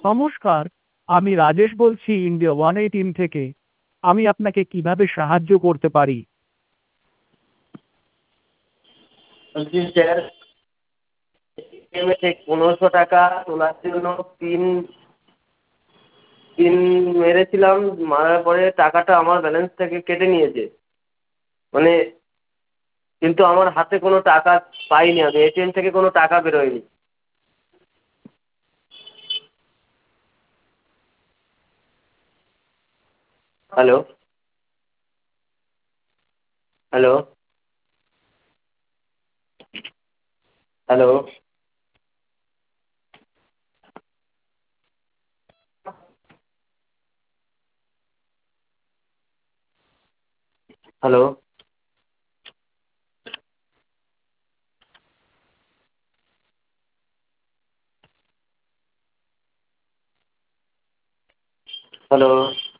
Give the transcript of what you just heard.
নমস্কার, আমি রাজেশ বলছি ইন্ডিয়া ওয়ান এই টিম থেকে। আমি আপনাকে কিভাবে সাহায্য করতে পারি? বলছি স্যার, এটিএমে থেকে 1500 টাকা তোলার জন্য পিন পিন মেরেছিলাম, মারার পরে টাকাটা আমার ব্যালেন্স থেকে কেটে নিয়েছে। মানে কিন্তু আমার হাতে কোনো টাকা পাইনি, আমি এটিএম থেকে কোনো টাকা বেরোয়নি। Hello, hello, hello, hello, hello.